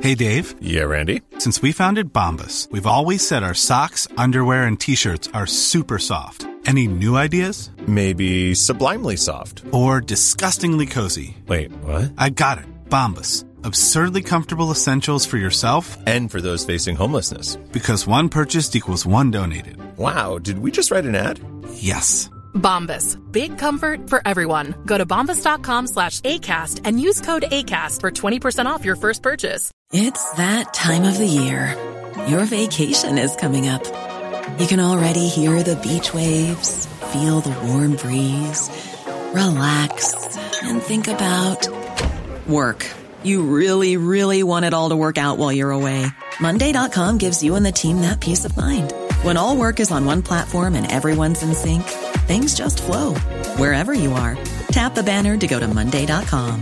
Hey, Dave. Yeah, Randy? Since we founded Bombas, we've always said our socks, underwear, and T-shirts are super soft. Any new ideas? Maybe sublimely soft. Or disgustingly cozy. Wait, what? I got it. Bombas. Absurdly comfortable essentials for yourself and for those facing homelessness. Because one purchased equals one donated. Wow, did we just write an ad? Yes. Bombas. Big comfort for everyone. Go to bombas.com/ACAST and use code ACAST for 20% off your first purchase. It's that time of the year. Your vacation is coming up. You can already hear the beach waves, feel the warm breeze, relax, and think about work. You really, really want it all to work out while you're away. Monday.com gives you and the team that peace of mind. When all work is on one platform and everyone's in sync, things just flow. Wherever you are, tap the banner to go to Monday.com.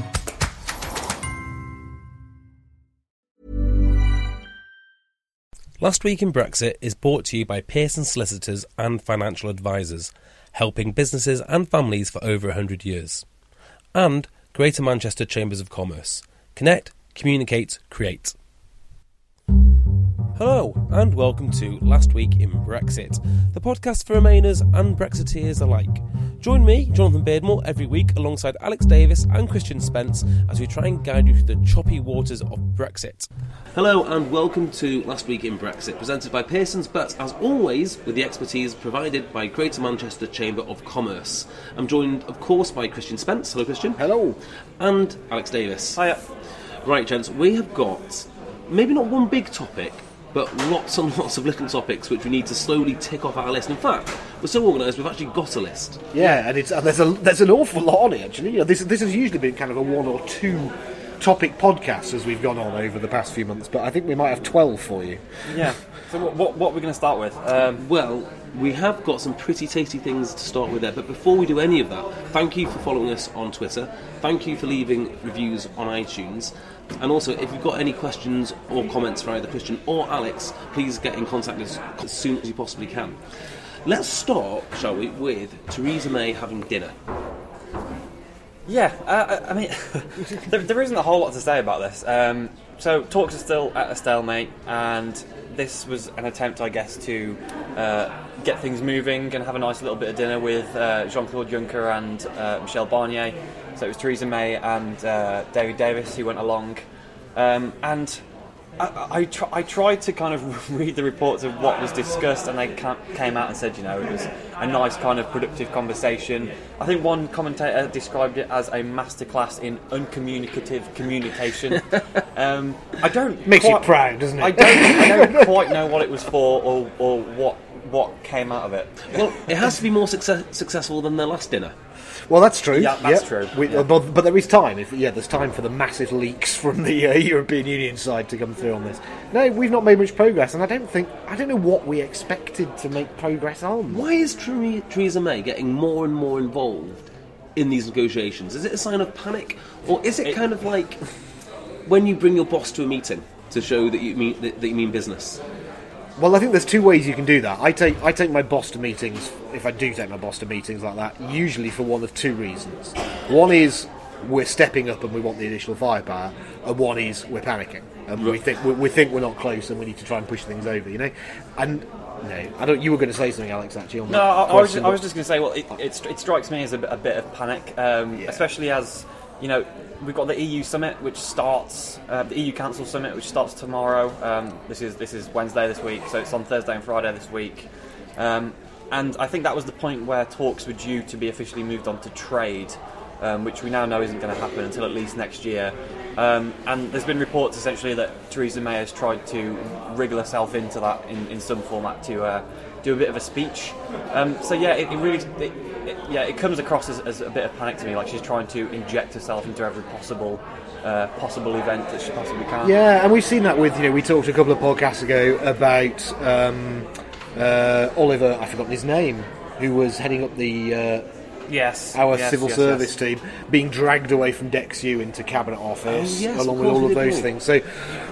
Last Week in Brexit is brought to you by Pearson Solicitors and Financial Advisors, helping businesses and families for over 100 years. And Greater Manchester Chambers of Commerce. Connect, communicate, create. Hello, and welcome to Last Week in Brexit, the podcast for Remainers and Brexiteers alike. Join me, Jonathan Beardmore, every week alongside Alex Davis and Christian Spence as we try and guide you through the choppy waters of Brexit. Hello, and welcome to Last Week in Brexit, presented by Pearson's, but as always, with the expertise provided by Greater Manchester Chamber of Commerce. I'm joined, of course, by Christian Spence. Hello, Christian. Hello. And Alex Davis. Hiya. Right, gents, we have got maybe not one big topic, but lots and lots of little topics which we need to slowly tick off our list. In fact, we're so organised we've actually got a list. Yeah, and there's an awful lot on it, actually. You know, this has usually been kind of a one or two topic podcast as we've gone on over the past few months, but I think we might have 12 for you. Yeah. So what are we going to start with? Well, we have got some pretty tasty things to start with there, but before we do any of that, thank you for following us on Twitter, thank you for leaving reviews on iTunes, and also if you've got any questions or comments for either Christian or Alex, please get in contact with us as soon as you possibly can. Let's start, shall we, with Theresa May having dinner. Yeah, I mean, there isn't a whole lot to say about this. So talks are still at a stalemate, and this was an attempt, I guess, to get things moving and have a nice little bit of dinner with Jean-Claude Juncker and Michel Barnier. So it was Theresa May and David Davis who went along, and I tried to kind of read the reports of what was discussed, and they came out and said, you know, it was a nice kind of productive conversation. I think one commentator described it as a masterclass in uncommunicative communication. I don't makes you proud, doesn't it? I don't quite know what it was for or what came out of it. Well, it has to be more successful than their last dinner. Well, that's true. Yeah, that's true. But there is time. There's time for the massive leaks from the European Union side to come through on this. No, we've not made much progress, and I don't know what we expected to make progress on. Why is Theresa May getting more and more involved in these negotiations? Is it a sign of panic, or is it kind of like when you bring your boss to a meeting to show that you mean business? Well, I think there's two ways you can do that. I take my boss to meetings, if I do take my boss to meetings like that, usually for one of two reasons. One is we're stepping up and we want the additional firepower, and one is we're panicking and we think we're not close and we need to try and push things over. You know, and no, I don't. You were going to say something, Alex. Actually, on that. I was just going to say. Well, it strikes me as a bit of panic, especially as you know. We've got the EU summit, which starts the EU Council summit, which starts tomorrow. This is Wednesday this week, so it's on Thursday and Friday this week. And I think that was the point where talks were due to be officially moved on to trade, which we now know isn't going to happen until at least next year. And there's been reports essentially that Theresa May has tried to wriggle herself into that in some format to do a bit of a speech. So yeah, it comes across as a bit of panic to me, like she's trying to inject herself into every possible event that she possibly can. Yeah, and we've seen that with, we talked a couple of podcasts ago about Oliver, I've forgotten his name, who was heading up the civil service team, being dragged away from DexU into Cabinet Office, along with all of those things. So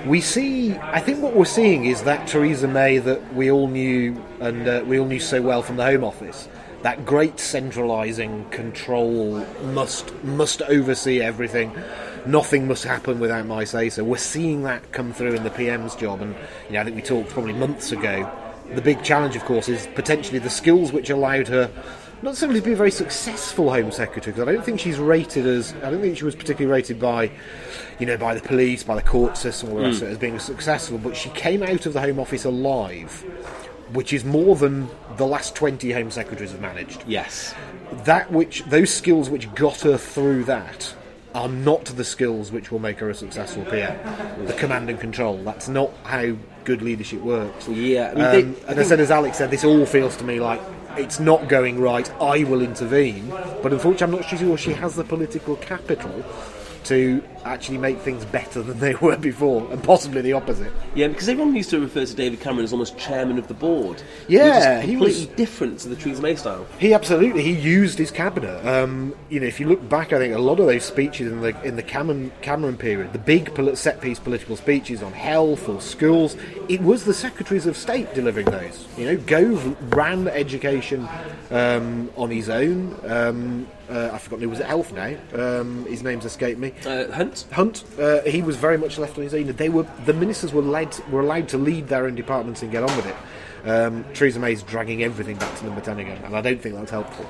I think what we're seeing is that Theresa May that we all knew, and we all knew so well from the Home Office, that great centralising control, must oversee everything. nothing must happen without my say. So we're seeing that come through in the PM's job, and I think we talked probably months ago. The big challenge, of course, is potentially the skills which allowed her not simply to be a very successful Home Secretary, because I don't think she was particularly rated by the police, by the court system, all the rest of it, as being successful, but she came out of the Home Office alive, which is more than the last 20 Home Secretaries have managed. Yes. Those skills which got her through that are not the skills which will make her a successful PM. The command and control. That's not how good leadership works. Yeah. I said, as Alex said, this all feels to me like it's not going right, I will intervene. But unfortunately, I'm not sure she has the political capital to actually make things better than they were before, and possibly the opposite. Yeah, because everyone used to refer to David Cameron as almost chairman of the board. Yeah, which is completely different to the Theresa May style. He used his cabinet. If you look back, I think a lot of those speeches in the Cameron period, the big set-piece political speeches on health or schools, it was the Secretaries of State delivering those. Gove ran education on his own. I've forgotten who was at Health now. His name's escaped me. Hunt. He was very much left on his own. The ministers were allowed to lead their own departments and get on with it. Theresa May's dragging everything back to number 10 again, and I don't think that's helpful.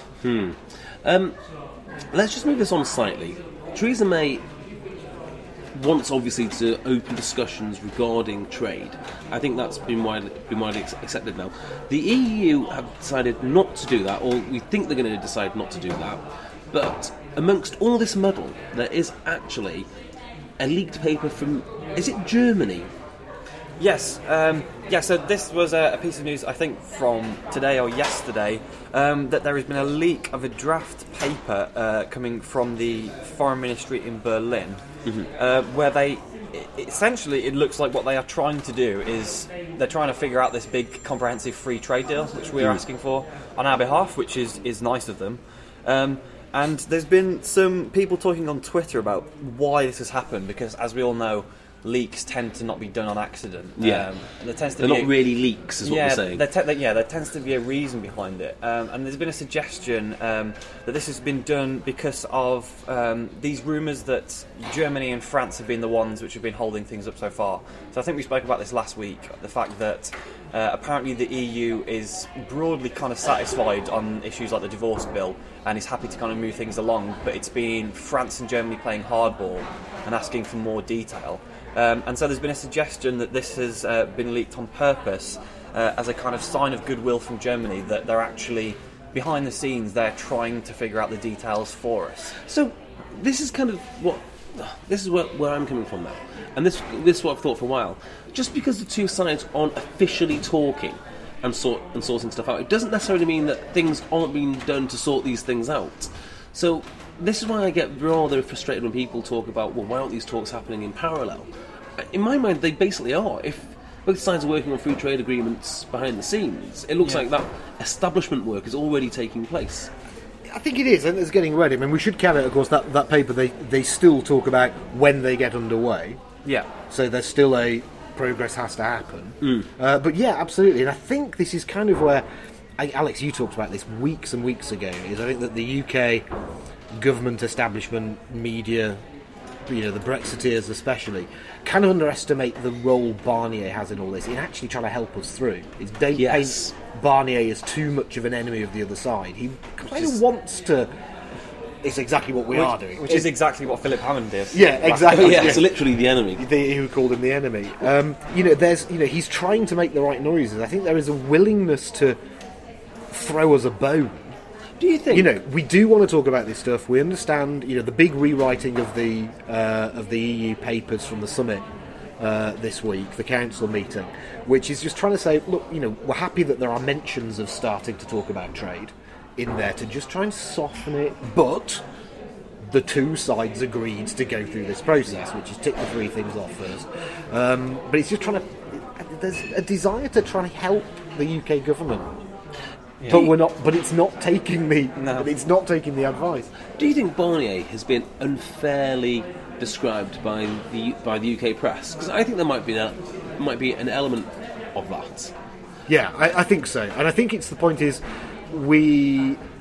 Let's just move this on slightly. Theresa May wants, obviously, to open discussions regarding trade. I think that's been widely accepted now. The EU have decided not to do that, or we think they're going to decide not to do that. But amongst all this muddle, there is actually a leaked paper from, is it Germany? Yes. So this was a piece of news, I think, from today or yesterday, that there has been a leak of a draft paper coming from the Foreign Ministry in Berlin, where they... Essentially, it looks like what they are trying to do is they're trying to figure out this big comprehensive free trade deal, which we're asking for on our behalf, which is nice of them. And there's been some people talking on Twitter about why this has happened, because, as we all know, leaks tend to not be done on accident. Yeah, they're not really leaks, is what we're saying. There tends to be a reason behind it. And there's been a suggestion that this has been done because of these rumours that Germany and France have been the ones which have been holding things up so far. So I think we spoke about this last week, the fact that apparently the EU is broadly kind of satisfied on issues like the divorce bill and is happy to kind of move things along, but it's been France and Germany playing hardball and asking for more detail. And so there's been a suggestion that this has been leaked on purpose as a kind of sign of goodwill from Germany, that they're actually, behind the scenes, they're trying to figure out the details for us. So this is kind of where I'm coming from now. And this is what I've thought for a while. Just because the two sides aren't officially talking and sorting stuff out, it doesn't necessarily mean that things aren't being done to sort these things out. So this is why I get rather frustrated when people talk about, well, why aren't these talks happening in parallel? In my mind, they basically are. If both sides are working on free trade agreements behind the scenes, it looks like that establishment work is already taking place. I think it is, and it's getting ready. I mean, we should caveat, of course, that paper, they still talk about when they get underway. Yeah. So there's still progress has to happen. But yeah, absolutely. And I think this is kind of where, Alex, you talked about this weeks and weeks ago, is I think that the UK government establishment, media, the Brexiteers especially, kind of underestimate the role Barnier has in all this, in actually trying to help us through. Don't paint Barnier as too much of an enemy of the other side. He kind of wants to... It's exactly what we are doing. Which is exactly what Philip Hammond did. Yeah, exactly. It's literally the enemy. Who called him the enemy. He's trying to make the right noises. I think there is a willingness to throw us a bone. Do you think? We do want to talk about this stuff. We understand, the big rewriting of the EU papers from the summit this week, the council meeting, which is just trying to say, look, we're happy that there are mentions of starting to talk about trade in there to just try and soften it, but the two sides agreed to go through this process, which is tick the three things off first. But it's just trying to... There's a desire to try and help the UK government. Yeah. But we're not. But it's not taking the. No. It's not taking the advice. Do you think Barnier has been unfairly described by the UK press? Because I think there might be an element of that. Yeah, I think so, and I think it's the point is we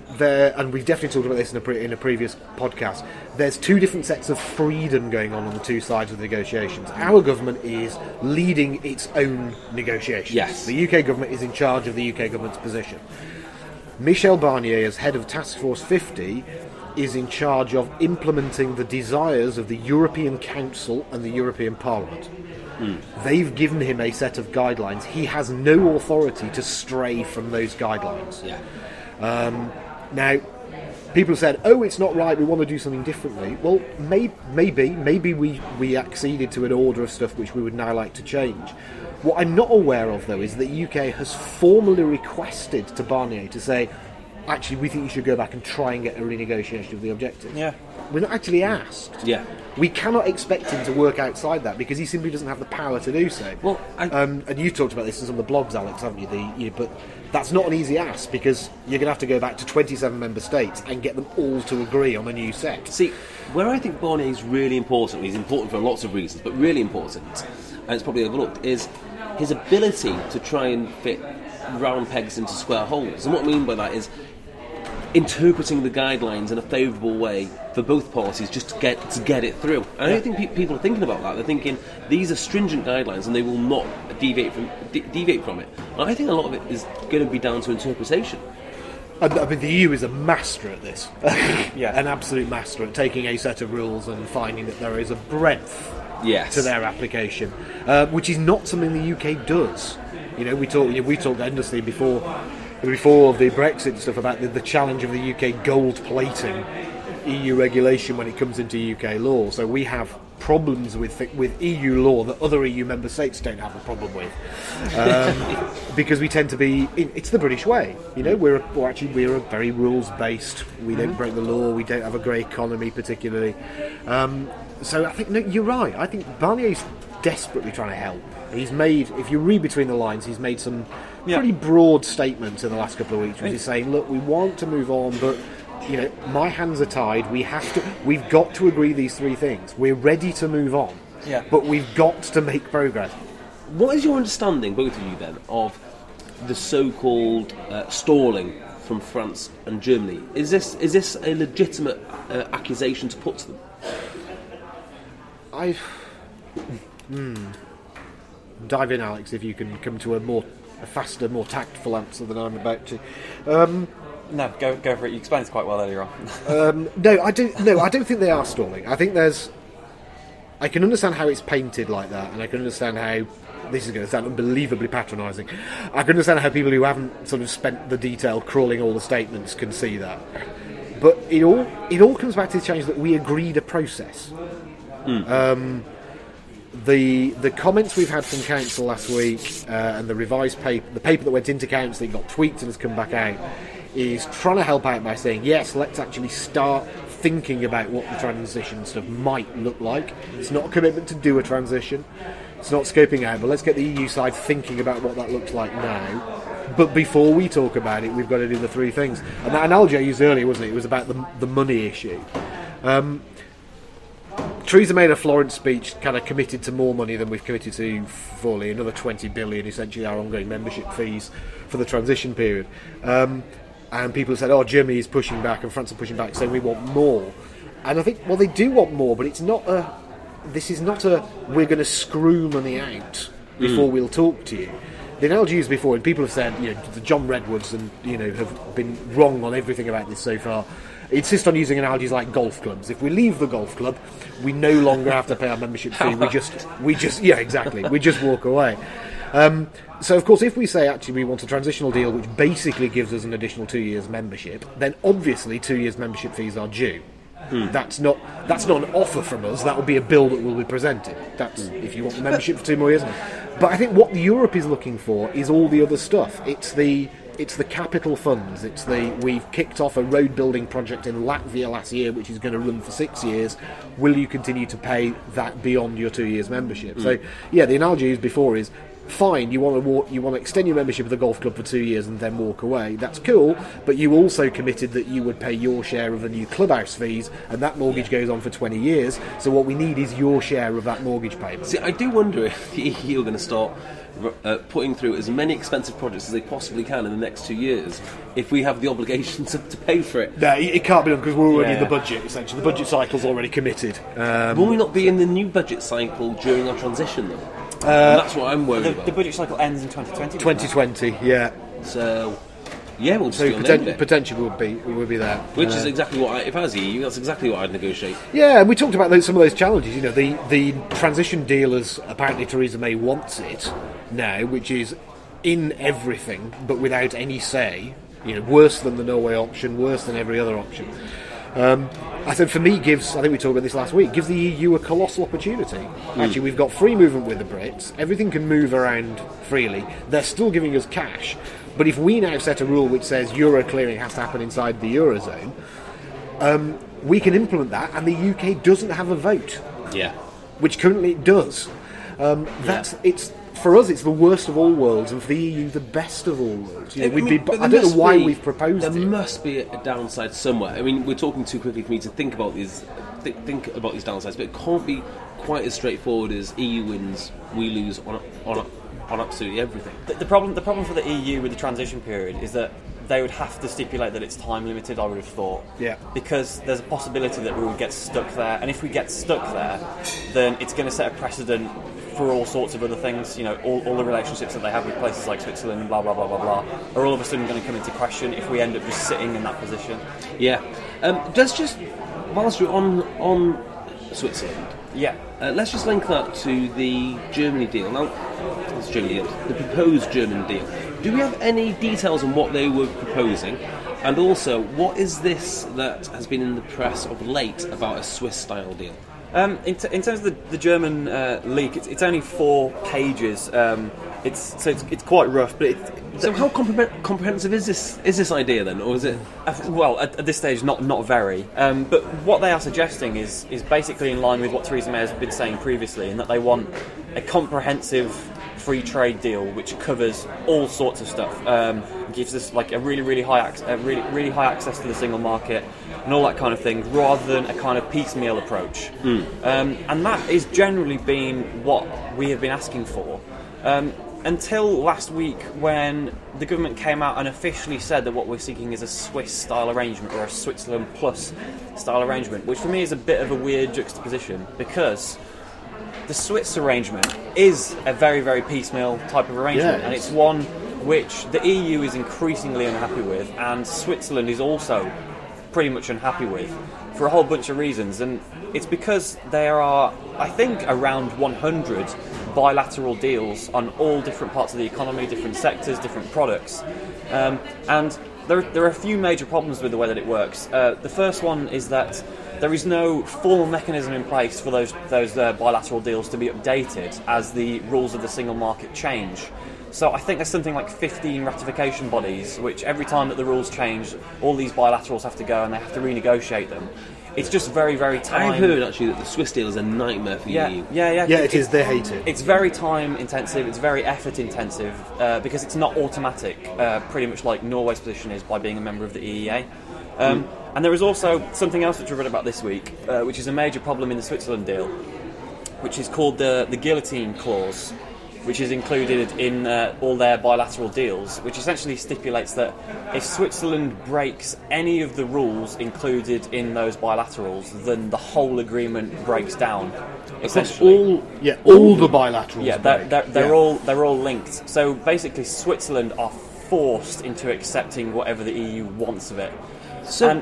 and we've definitely talked about this in a previous podcast, there's two different sets of freedom going on the two sides of the negotiations. Our government is leading its own negotiations. Yes. The UK government is in charge of the UK government's position. Michel Barnier, as head of Task Force 50, is in charge of implementing the desires of the European Council and the European Parliament. They've given him a set of guidelines. He has no authority to stray from those guidelines. Yeah. Now, people have said, "Oh, it's not right. We want to do something differently." Well, maybe we acceded to an order of stuff which we would now like to change. What I'm not aware of, though, is that the UK has formally requested to Barnier to say, "Actually, we think you should go back and try and get a renegotiation of the objective." Yeah. We're not actually asked. Yeah. We cannot expect him to work outside that because he simply doesn't have the power to do so. Well, and you've talked about this in some of the blogs, Alex, haven't you? But that's not an easy ask because you're going to have to go back to 27 member states and get them all to agree on a new set. See, where I think Barnier is really important, he's important for lots of reasons, but really important, and it's probably overlooked, is his ability to try and fit round pegs into square holes. And what I mean by that is interpreting the guidelines in a favourable way for both parties just to get it through. And I don't think people are thinking about that. They're thinking these are stringent guidelines and they will not deviate from it. And I think a lot of it is going to be down to interpretation. I mean, the EU is a master at this. Yeah. An absolute master at taking a set of rules and finding that there is a breadth to their application, which is not something the UK does. We talked endlessly before the Brexit stuff about the challenge of the UK gold plating EU regulation when it comes into UK law. So we have problems with EU law that other EU member states don't have a problem with, because we tend to be. It's the British way. We're a very rules based. We don't break the law. We don't have a grey economy particularly. So I think you're right. I think Barnier's desperately trying to help. He's made, if you read between the lines, he's made some pretty broad statements in the last couple of weeks, which is saying, look, we want to move on, but my hands are tied. We've got to agree these three things. We're ready to move on, but we've got to make progress. What is your understanding, both of you then, of the so-called stalling from France and Germany? Is this a legitimate accusation to put to them? Dive in, Alex, if you can come to a faster, more tactful answer than I'm about to. No, go for it. You explained it quite well earlier on. No, I don't think they are stalling. I think I can understand how it's painted like that, and I can understand how this is going to sound unbelievably patronising. I can understand how people who haven't sort of spent the detail crawling all the statements can see that. But it all comes back to the change that we agreed a process. The comments we've had from Council last week and the revised paper, the paper that went into Council, that got tweaked and has come back out, is trying to help out by saying, yes, let's actually start thinking about what the transition stuff might look like. It's not a commitment to do a transition. It's not scoping out, but let's get the EU side thinking about what that looks like now. But before we talk about it, we've got to do the three things. And that analogy I used earlier, wasn't it? It was about the money issue. Theresa May in a Florence speech kind of committed to more money than we've committed to fully, another 20 billion, essentially our ongoing membership fees for the transition period. And people have said, Germany is pushing back and France are pushing back, saying we want more. And I think, well, they do want more, but this is not a we're going to screw money out before we'll talk to you. The analogy used before, and people have said, the John Redwoods and have been wrong on everything about this so far, insist on using analogies like golf clubs. If we leave the golf club, we no longer have to pay our membership fee. We just walk away. So, of course, if we say, actually, we want a transitional deal which basically gives us an additional 2 years membership, then obviously 2 years membership fees are due. That's not an offer from us. That will be a bill that will be presented. That's if you want the membership for 2 more years. But I think what Europe is looking for is all the other stuff. It's the capital funds. We've kicked off a road building project in Latvia last year, which is going to run for 6 years. Will you continue to pay that beyond your 2 years membership? So, the analogy used before is fine, you want to extend your membership of the golf club for 2 years and then walk away. That's cool, but you also committed that you would pay your share of the new clubhouse fees, and that mortgage goes on for 20 years. So what we need is your share of that mortgage payment. See, I do wonder if the EU are going to start putting through as many expensive projects as they possibly can in the next 2 years if we have the obligation to pay for it. No, it can't be done because we're already in the budget, essentially. The budget cycle's already committed. Will we not be in the new budget cycle during our transition, though? And that's what I'm worried about. The budget cycle ends in 2020. 2020, yeah. So, yeah, we'll just So be on the end of it. potentially we'll be there. Which is exactly what if I was EU, that's exactly what I'd negotiate. Yeah, and we talked about some of those challenges. You know, the transition deal, as apparently Theresa May wants it now, which is in everything but without any say. You know, worse than the Norway option, worse than every other option. I said, for me, I think we talked about this last week, gives the EU a colossal opportunity. Actually, we've got free movement with the Brits. Everything can move around freely. They're still giving us cash. But if we now set a rule which says Euro clearing has to happen inside the Eurozone, we can implement that, and the UK doesn't have a vote. Yeah. Which currently it does. It's for us, it's the worst of all worlds, and for the EU, the best of all worlds. You know, I don't know why we've proposed it. There must be a downside somewhere. I mean, we're talking too quickly for me to think about these downsides, but it can't be quite as straightforward as EU wins, we lose on absolutely everything. The problem for the EU with the transition period is that they would have to stipulate that it's time limited, I would have thought. Yeah. Because there's a possibility that we would get stuck there, and if we get stuck there, then it's going to set a precedent for all sorts of other things. You know, all the relationships that they have with places like Switzerland, blah blah blah blah blah, are all of a sudden going to come into question if we end up just sitting in that position. Yeah. Let's just, whilst you're on Switzerland, let's just link that to the Germany deal. Now, it's Germany deal, the proposed German deal. Do we have any details on what they were proposing? And also, what is this that has been in the press of late about a Swiss-style deal? In terms of the German leak, it's only 4 pages. It's quite rough, but so how comprehensive is this idea then, or is it? Well, at this stage, not very. But what they are suggesting is basically in line with what Theresa May has been saying previously, in that they want a comprehensive free trade deal which covers all sorts of stuff, gives us like a really high access to the single market and all that kind of thing, rather than a kind of piecemeal approach. And that is generally been what we have been asking for. Until last week, when the government came out and officially said that what we're seeking is a Swiss-style arrangement, or a Switzerland plus style arrangement, which for me is a bit of a weird juxtaposition, because the Swiss arrangement is a very, very piecemeal type of arrangement, and it's one which the EU is increasingly unhappy with, and Switzerland is also pretty much unhappy with, for a whole bunch of reasons. And it's because there are, I think, around 100 bilateral deals on all different parts of the economy, different sectors, different products. And there are a few major problems with the way that it works. The first one is that there is no formal mechanism in place for those bilateral deals to be updated as the rules of the single market change. So I think there's something like 15 ratification bodies, which every time that the rules change, all these bilaterals have to go and they have to renegotiate them. It's just very, very time... I've heard, actually, that the Swiss deal is a nightmare for the EU. Yeah, it is. They hate it. It's very time-intensive, it's very effort-intensive, because it's not automatic, pretty much like Norway's position is by being a member of the EEA. And there is also something else which I read about this week, which is a major problem in the Switzerland deal, which is called the guillotine clause, which is included in all their bilateral deals, which essentially stipulates that if Switzerland breaks any of the rules included in those bilaterals, then the whole agreement breaks down. Essentially, all the bilaterals. Yeah, they're all linked. So basically, Switzerland are forced into accepting whatever the EU wants of it. So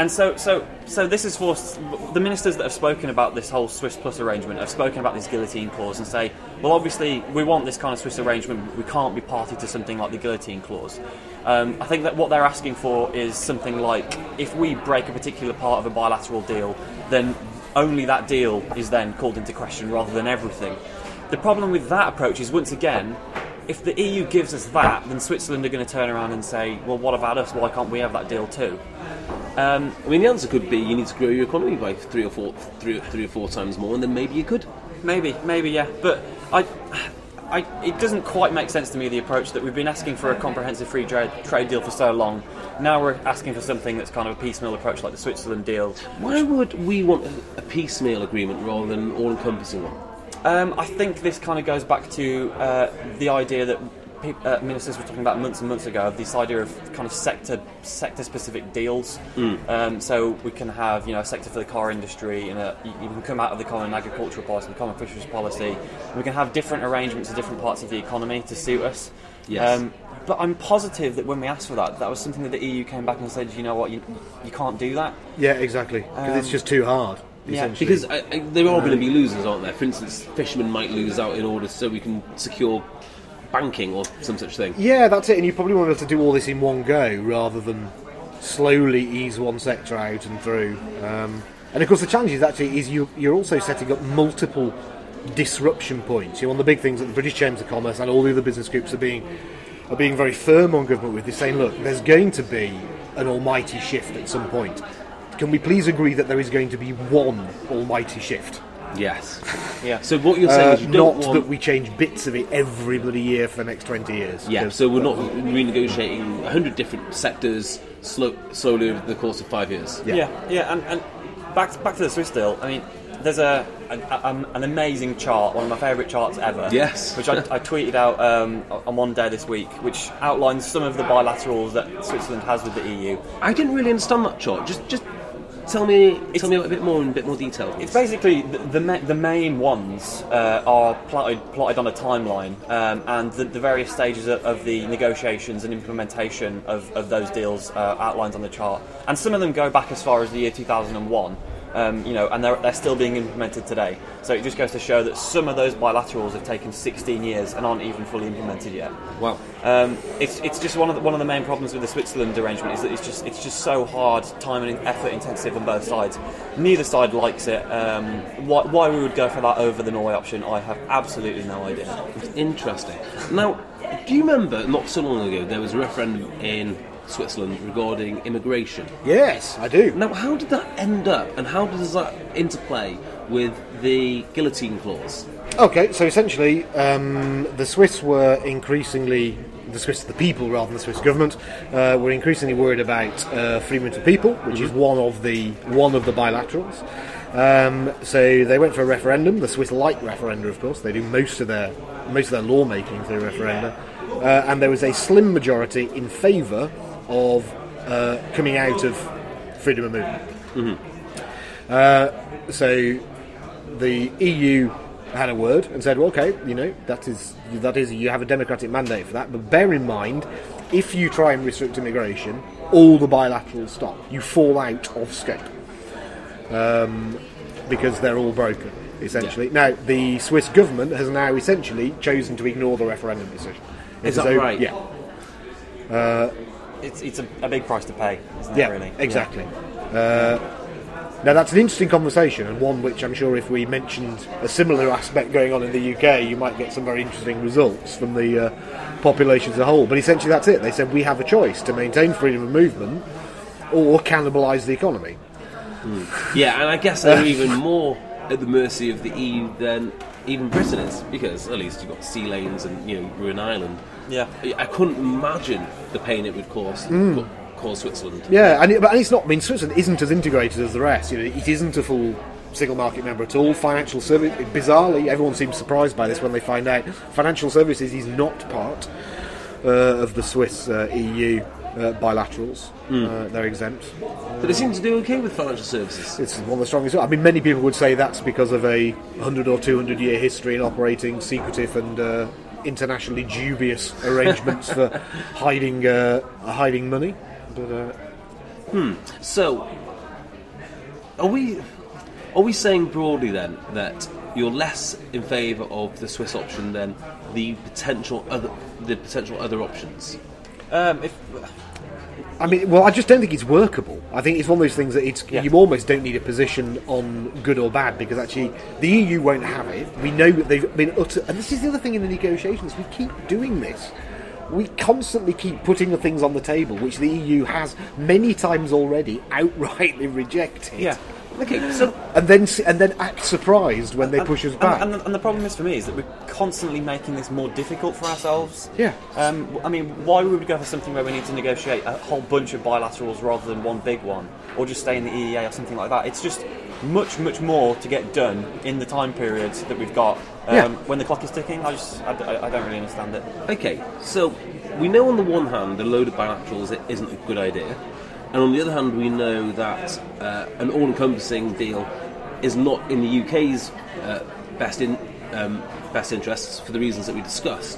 this is forced. The ministers that have spoken about this whole Swiss Plus arrangement have spoken about this guillotine clause and say, well, obviously we want this kind of Swiss arrangement. We can't be party to something like the guillotine clause. I think that what they're asking for is something like, if we break a particular part of a bilateral deal, then only that deal is then called into question rather than everything. The problem with that approach is, once again, if the EU gives us that, then Switzerland are going to turn around and say, well, what about us? Why can't we have that deal too? I mean, the answer could be you need to grow your economy by three or four times more, and then maybe you could. Maybe, yeah. But it doesn't quite make sense to me, the approach that we've been asking for a comprehensive free trade deal for so long. Now we're asking for something that's kind of a piecemeal approach like the Switzerland deal. Why would we want a piecemeal agreement rather than an all-encompassing one? I think this kind of goes back to the idea that ministers were talking about months and months ago, this idea of kind of sector-specific deals. So we can have, a sector for the car industry, and you can come out of the common agricultural policy, the common fisheries policy. We can have different arrangements in different parts of the economy to suit us. Yes. But I'm positive that when we asked for that was something that the EU came back and said, you know what, you can't do that. Yeah, exactly. Because it's just too hard. Yeah, because there are going to be losers, aren't there? For instance, fishermen might lose out in order so we can secure banking or some such thing. Yeah, that's it. And you probably want us to do all this in one go rather than slowly ease one sector out and through. And of course, the challenge is you're also setting up multiple disruption points. One of the big things that the British Chamber of Commerce and all the other business groups are being very firm on government with is saying, look, there's going to be an almighty shift at some point. Can we please agree that there is going to be one almighty shift? Yes. Yeah. So what you're saying is you don't not that we change bits of it every bloody year for the next 20 years. Yeah, so we're not renegotiating 100 different sectors slowly over the course of 5 years. Yeah. And back to the Swiss deal. I mean, there's an amazing chart, one of my favourite charts ever. Yes. Which I tweeted out on one day this week, which outlines some of the bilaterals that Switzerland has with the EU. I didn't really understand that chart. Just tell me a bit more in a bit more detail. It's basically the main ones are plotted on a timeline, and the various stages of the negotiations and implementation of those deals outlined on the chart. And some of them go back as far as the year 2001. And they're still being implemented today. So it just goes to show that some of those bilaterals have taken 16 years and aren't even fully implemented yet. Wow. It's just one of the main problems with the Switzerland arrangement is that it's just so hard, time and effort intensive on both sides. Neither side likes it. Why we would go for that over the Norway option, I have absolutely no idea. Interesting. Now, do you remember not so long ago there was a referendum in Switzerland regarding immigration? Yes, I do. Now, how did that end up, and how does that interplay with the guillotine clause? Okay, so essentially, the Swiss, the people rather than the Swiss government, were increasingly worried about free movement of people, which is one of the bilaterals. So they went for a referendum, the Swiss light referenda, of course. They do most of their lawmaking through referenda, and there was a slim majority in favour of coming out of freedom of movement. So the EU had a word and said, well, okay, that is you have a democratic mandate for that, but bear in mind, if you try and restrict immigration, all the bilaterals stop. You fall out of scope because they're all broken, essentially. Yeah. Now, the Swiss government has now essentially chosen to ignore the referendum decision. Is that right? Yeah. It's a big price to pay, isn't it, really? Exactly. Now, that's an interesting conversation, and one which I'm sure if we mentioned a similar aspect going on in the UK, you might get some very interesting results from the population as a whole. But essentially that's it. They said we have a choice to maintain freedom of movement or cannibalise the economy. Yeah, and I guess they're even more at the mercy of the EU than even Britain is, because at least you've got sea lanes and you're an island. Yeah, I couldn't imagine the pain it would cause Switzerland. Yeah, and it's not. I mean, Switzerland isn't as integrated as the rest. It isn't a full single market member at all. Financial service, bizarrely, everyone seems surprised by this when they find out financial services is not part of the Swiss EU bilaterals. They're exempt. But they seem to do okay with financial services. It's one of the strongest. I mean, many people would say that's because of a 100 or 200 year history in operating secretive and internationally dubious arrangements for hiding money. But So, are we saying broadly then that you're less in favour of the Swiss option than the potential other options? I mean, well, I just don't think it's workable. I think it's one of those things that you almost don't need a position on good or bad, because actually the EU won't have it. We know that they've been utter, and this is the other thing in the negotiations. We keep doing this. We constantly keep putting the things on the table which the EU has many times already outrightly rejected. Yeah. Okay, so and then act surprised when they push us back. And the problem is for me is that we're constantly making this more difficult for ourselves. Yeah. I mean, why would we go for something where we need to negotiate a whole bunch of bilaterals rather than one big one, or just stay in the EEA or something like that? It's just much more to get done in the time periods that we've got. When the clock is ticking, I don't really understand it. Okay, so we know on the one hand a load of bilaterals isn't a good idea, and on the other hand we know that an all-encompassing deal is not in the UK's best interests for the reasons that we discussed.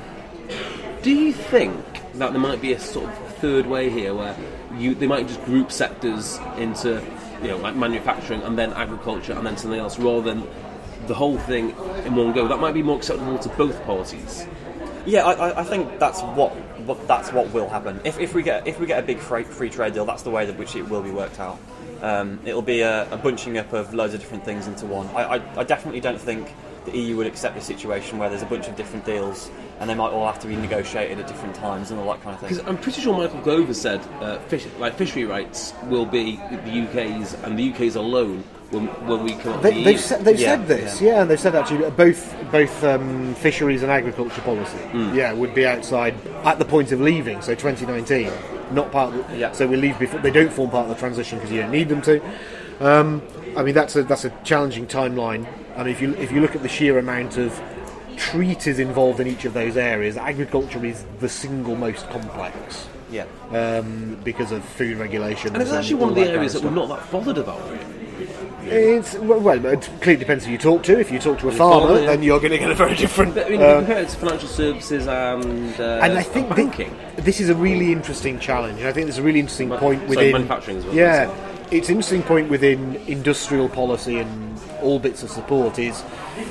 Do you think that there might be a sort of third way here where they might just group sectors into, like manufacturing and then agriculture and then something else, rather than the whole thing in one go? That might be more acceptable to both parties. Yeah, I think that's what will happen. If we get a big free trade deal, that's the way that which it will be worked out. It'll be a bunching up of loads of different things into one. I definitely don't think the EU would accept a situation where there's a bunch of different deals and they might all have to be negotiated at different times and all that kind of thing. Because I'm pretty sure Michael Gove has said fishery rights will be the UK's and the UK's alone when we come up with the EU. They've said this, and they've said actually both fisheries and agriculture policy, would be outside at the point of leaving, so 2019, not part of the, so we leave before they don't form part of the transition because you don't need them to. I mean that's a challenging timeline. I mean if you look at the sheer amount of treaties involved in each of those areas, agriculture is the single most complex. Yeah. Because of food regulations. And it's actually one of the areas that we're not that bothered about, really. It clearly depends who you talk to. If you talk to a farmer, then you're going to get a very different. But, compared to financial services and I think banking, this is a really interesting challenge. I think there's a really interesting point within manufacturing as well. Yeah, it's an interesting point within industrial policy and all bits of support is.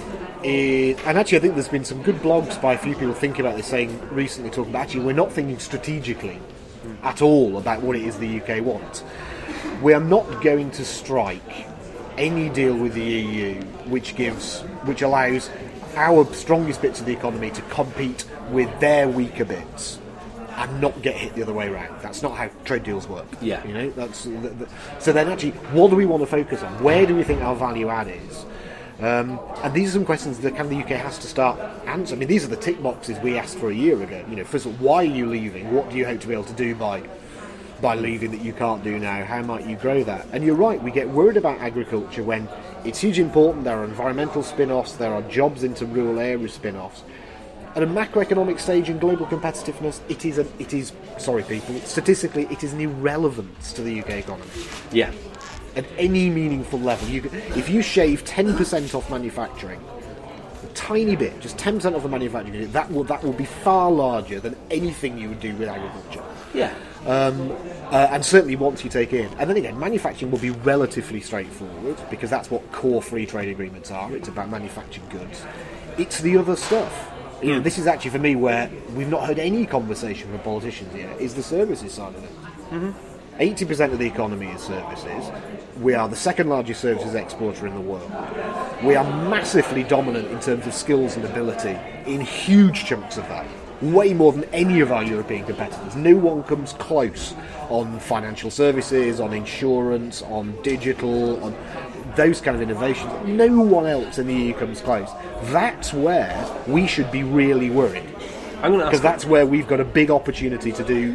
And actually, I think there's been some good blogs by a few people thinking about this, recently talking about actually we're not thinking strategically at all about what it is the UK wants. We are not going to strike any deal with the EU which allows our strongest bits of the economy to compete with their weaker bits and not get hit the other way around. That's not how trade deals work. Yeah. That's so then actually, what do we want to focus on? Where do we think our value add is? And these are some questions that the UK has to start answering. I mean, these are the tick boxes we asked for a year ago. First of all, why are you leaving? What do you hope to be able to do by leaving that you can't do now? How might you grow that? And you're right, we get worried about agriculture when it's hugely important. There are environmental spin-offs, there are jobs into rural area spin-offs. At a macroeconomic stage in global competitiveness, statistically, it is an irrelevance to the UK economy. Yeah. At any meaningful level. If you shave 10% off manufacturing, a tiny bit, just 10% of the manufacturing, that will be far larger than anything you would do with agriculture. Yeah. And certainly once you take in. And then again, manufacturing will be relatively straightforward because that's what core free trade agreements are. It's about manufactured goods. It's the other stuff. This is actually for me where we've not heard any conversation from politicians yet, is the services side of it. Mm-hmm. 80% of the economy is services. We are the second largest services exporter in the world. We are massively dominant in terms of skills and ability in huge chunks of that. Way more than any of our European competitors. No one comes close on financial services, on insurance, on digital, on those kind of innovations. No one else in the EU comes close. That's where we should be really worried. Because that's where we've got a big opportunity to do,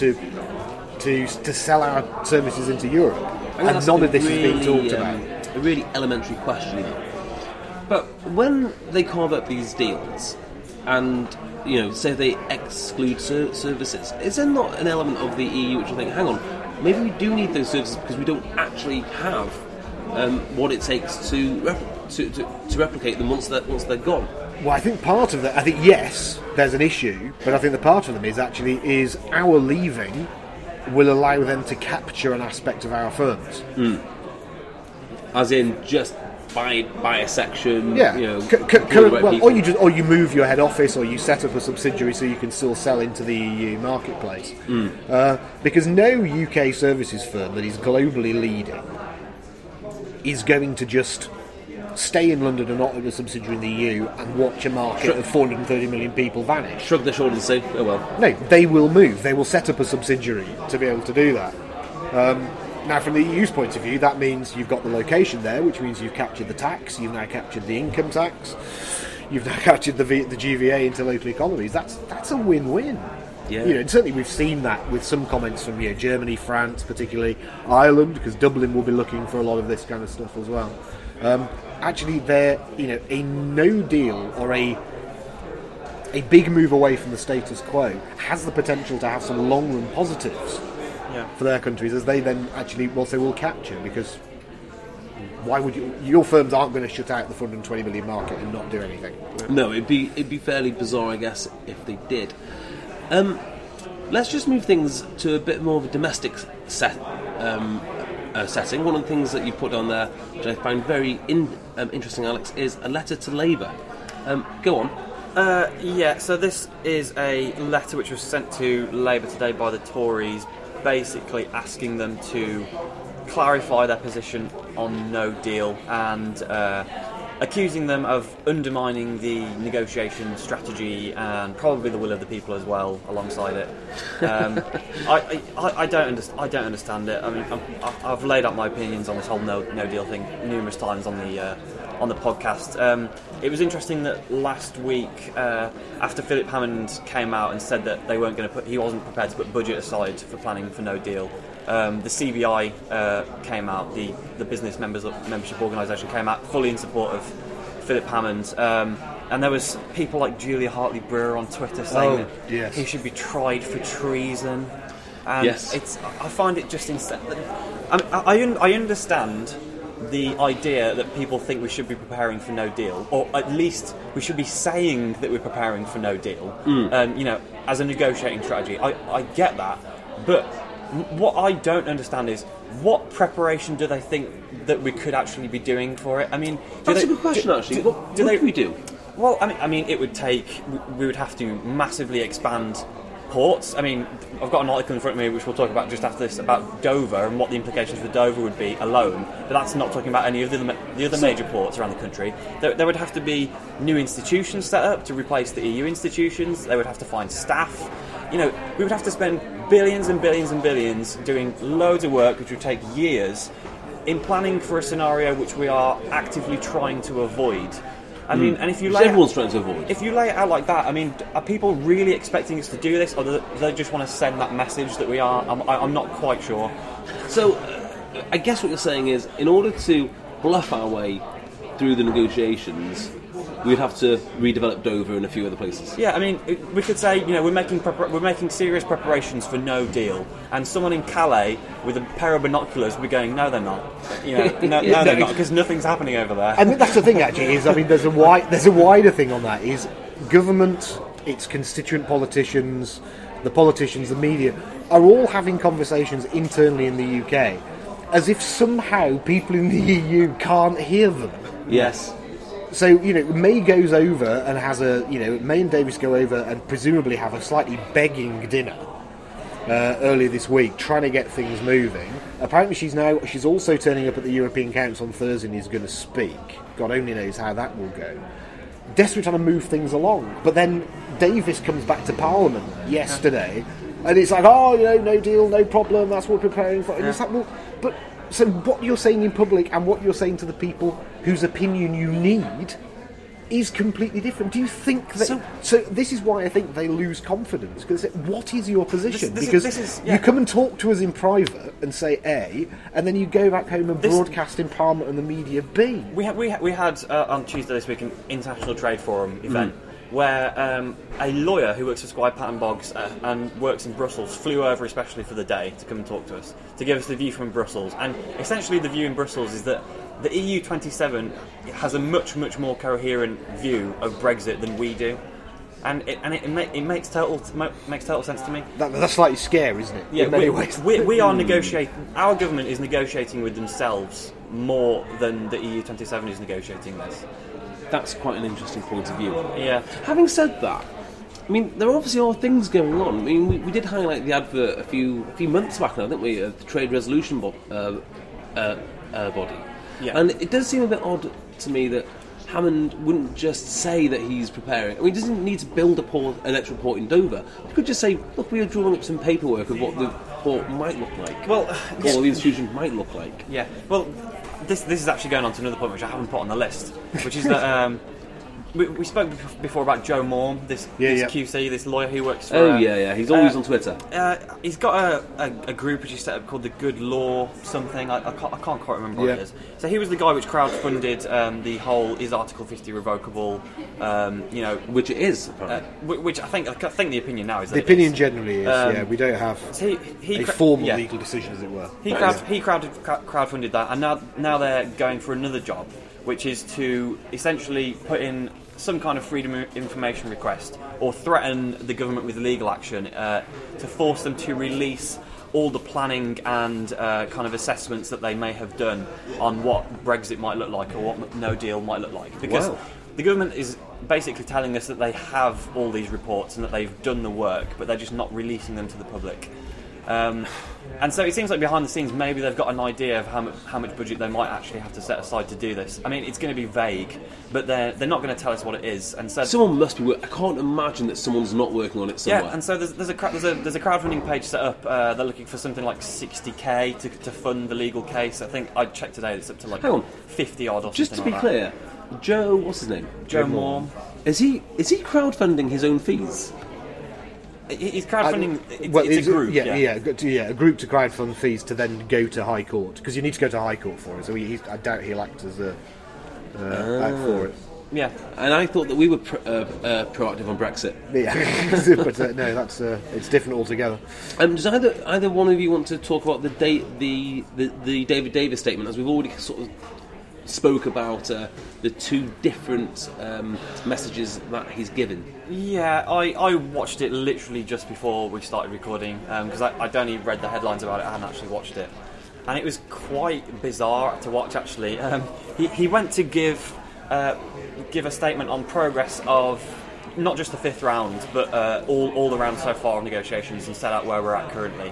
to sell our services into Europe. And none of this is being talked about. A really elementary question. But when they carve up these deals and say they exclude services, is there not an element of the EU which will think, hang on, maybe we do need those services because we don't actually have what it takes to replicate them once they're gone? Well, I think part of that, yes, there's an issue, but I think the part of them is our leaving will allow them to capture an aspect of our firms. As in just buy a section. Yeah. Or you move your head office, or you set up a subsidiary so you can still sell into the EU marketplace. Because no UK services firm that is globally leading is going to just stay in London and not have a subsidiary in the EU and watch a market of 430 million people vanish. Shrug their shoulders and say, oh well. No, they will move. They will set up a subsidiary to be able to do that. Now, from the EU's point of view, that means you've got the location there, which means you've captured the tax, you've now captured the income tax, you've now captured the GVA into local economies. That's a win-win. Yeah. And certainly we've seen that with some comments from Germany, France, particularly Ireland, because Dublin will be looking for a lot of this kind of stuff as well. Actually, they're a no deal or a big move away from the status quo has the potential to have some long run positives for their countries, as they then actually will capture, because why would your firms aren't going to shut out the 420 million market and not do anything? No, it'd be fairly bizarre, I guess, if they did. Let's just move things to a bit more of a domestic setting. One of the things that you put on there, which I find very interesting, Alex, is a letter to Labour. Go on. So this is a letter which was sent to Labour today by the Tories, basically asking them to clarify their position on no deal and accusing them of undermining the negotiation strategy and probably the will of the people as well alongside it. I don't understand it. I mean, I've laid out my opinions on this whole no deal thing numerous times on the podcast. It was interesting that last week, after Philip Hammond came out and said that he wasn't prepared to put budget aside for planning for no deal, the CBI came out, the business membership organisation came out fully in support of Philip Hammond, and there was people like Julia Hartley-Brewer on Twitter saying that he should be tried for treason. And I find it just insane. I understand the idea that people think we should be preparing for no deal, or at least we should be saying that we're preparing for no deal, as a negotiating strategy. I get that, but what I don't understand is what preparation do they think that we could actually be doing for it? I mean, that's a good question. Actually, what could we do? Well, I mean, it would take. We would have to massively expand ports. I mean, I've got an article in front of me which we'll talk about just after this about Dover and what the implications for Dover would be alone, but that's not talking about any of the other major ports around the country. There would have to be new institutions set up to replace the EU institutions. They would have to find staff. We would have to spend billions and billions and billions doing loads of work which would take years in planning for a scenario which we are actively trying to avoid. I mean, and if you everyone's trying to avoid. If you lay it out like that, I mean, are people really expecting us to do this, or do they just want to send that message that we are? I'm not quite sure. So, I guess what you're saying is, in order to bluff our way through the negotiations, we'd have to redevelop Dover and a few other places. Yeah, I mean, we could say, we're making serious preparations for no deal, and someone in Calais with a pair of binoculars will be going, no, they're not. They're not, because nothing's happening over there. I think that's the thing, actually. There's a wider thing on that. Is government, its constituent politicians, the media, are all having conversations internally in the UK, as if somehow people in the EU can't hear them. Yes. So, May goes over and has May and Davis go over and presumably have a slightly begging dinner earlier this week, trying to get things moving. Apparently she's also turning up at the European Council on Thursday and is going to speak. God only knows how that will go. Desperate trying to move things along. But then Davis comes back to Parliament yesterday and it's like, no deal, no problem, that's what we're preparing for. And it's like, so what you're saying in public and what you're saying to the people whose opinion you need is completely different. Do you think that... So this is why I think they lose confidence, because what is your position? You come and talk to us in private and say A, and then you go back home and broadcast in Parliament and the media B. We had on Tuesday this week an International Trade Forum event where a lawyer who works for Squire Patton Boggs and works in Brussels flew over especially for the day to come and talk to us, to give us the view from Brussels. And essentially the view in Brussels is that the EU 27 has a much, much more coherent view of Brexit than we do. And it makes total sense to me. That's slightly scary, isn't it? Yeah, in many ways. We are negotiating. Our government is negotiating with themselves more than the EU 27 is negotiating this. That's quite an interesting point of view. Yeah. Having said that, I mean, there obviously are things going on. I mean, we did highlight the advert a few months back now, didn't we? The Trade Resolution body. Yeah. And it does seem a bit odd to me that Hammond wouldn't just say that he's preparing. I mean, he doesn't need to build an electoral port in Dover. He could just say, look, we are drawing up some paperwork of what support might look like. Well, or the institution might look like. Yeah. Well, this is actually going on to another point which I haven't put on the list, which is that we spoke before about Joe Moore, this QC, this lawyer who works for... He's always on Twitter. He's got a group which he set up called the Good Law something. I can't quite remember what it is. So he was the guy which crowdfunded the whole is Article 50 revocable, which it is, apparently. Which I think the opinion now is that the opinion generally is, we don't have a formal legal decision, as it were. He crowdfunded that, and now they're going for another job, which is to essentially put in some kind of freedom of information request or threaten the government with legal action to force them to release all the planning and kind of assessments that they may have done on what Brexit might look like or what no deal might look like. Because the government is basically telling us that they have all these reports and that they've done the work, but they're just not releasing them to the public. And so it seems like behind the scenes maybe they've got an idea of how much budget they might actually have to set aside to do this. I mean, it's going to be vague, but they're not going to tell us what it is. And so someone must be. I can't imagine that someone's not working on it somewhere. Yeah, and so there's a crowdfunding page set up. They're looking for something like 60k to fund the legal case. I think I checked today. It's up to like 50 odd or just something. Just to be clear, Joe, what's his name? Joe Moore. Is he crowdfunding his own fees? He's crowdfunding. It's a group. A group to crowdfund fees to then go to High Court, because you need to go to High Court for it. So I doubt he'll act as a act for it. Yeah, and I thought that we were proactive on Brexit. Yeah, but no, that's it's different altogether. Does either one of you want to talk about the David Davis statement, as we've already sort of spoke about the two different messages that he's given? Yeah, I watched it literally just before we started recording, because I'd only read the headlines about it. I hadn't actually watched it, and it was quite bizarre to watch. Actually, he went to give a statement on progress of not just the fifth round, but all the rounds so far of negotiations, and set out where we're at currently.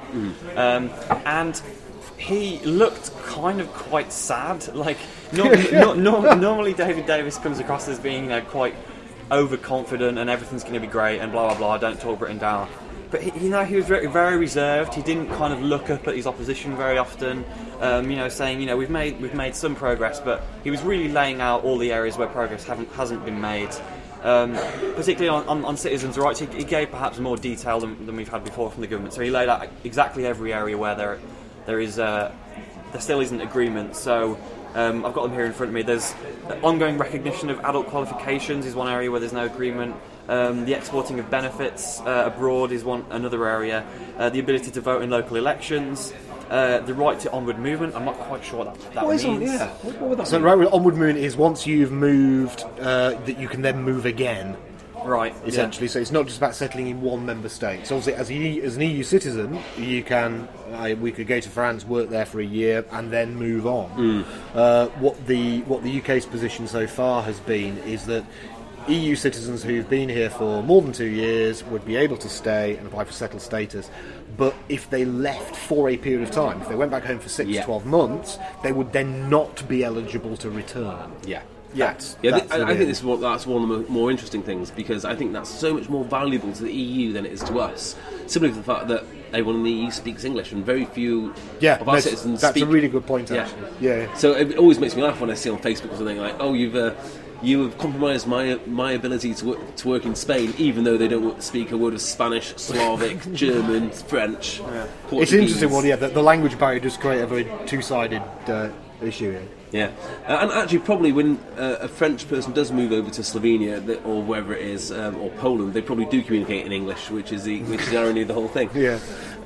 And he looked kind of quite sad. Like normally, David Davis comes across as being quite overconfident and everything's going to be great and blah blah blah. Don't talk Britain down. But he was very, very reserved. He didn't kind of look up at his opposition very often. Saying we've made some progress, but he was really laying out all the areas where progress hasn't been made. Particularly on citizens' rights, he gave perhaps more detail than we've had before from the government. So he laid out exactly every area where there still isn't agreement. So I've got them here in front of me. There's ongoing recognition of adult qualifications is one area where there's no agreement. The exporting of benefits abroad is another area. The ability to vote in local elections. The right to onward movement. I'm not quite sure what that means. What would that mean? Right with onward movement is once you've moved, that you can then move again. Right. Essentially, so it's not just about settling in one member state. So obviously, as an EU citizen, you can. We could go to France, work there for a year, and then move on. What the UK's position so far has been is that EU citizens who've been here for more than 2 years would be able to stay and apply for settled status. But if they left for a period of time, if they went back home for 6 to 12 months, they would then not be eligible to return. I think that's one of the more interesting things, because I think that's so much more valuable to the EU than it is to us. Simply for the fact that everyone in the EU speaks English, and very few of our citizens speak. That's a really good point, actually. Yeah. So it always makes me laugh when I see on Facebook or something like, "Oh, you have compromised my ability to work in Spain," even though they don't speak a word of Spanish, Slavic, German, French. Portuguese. It's an interesting one. Yeah, the language barrier does create a very two-sided issue here. Yeah, and actually, probably when a French person does move over to Slovenia or wherever it is, or Poland, they probably do communicate in English, which is the irony of the whole thing. Yeah.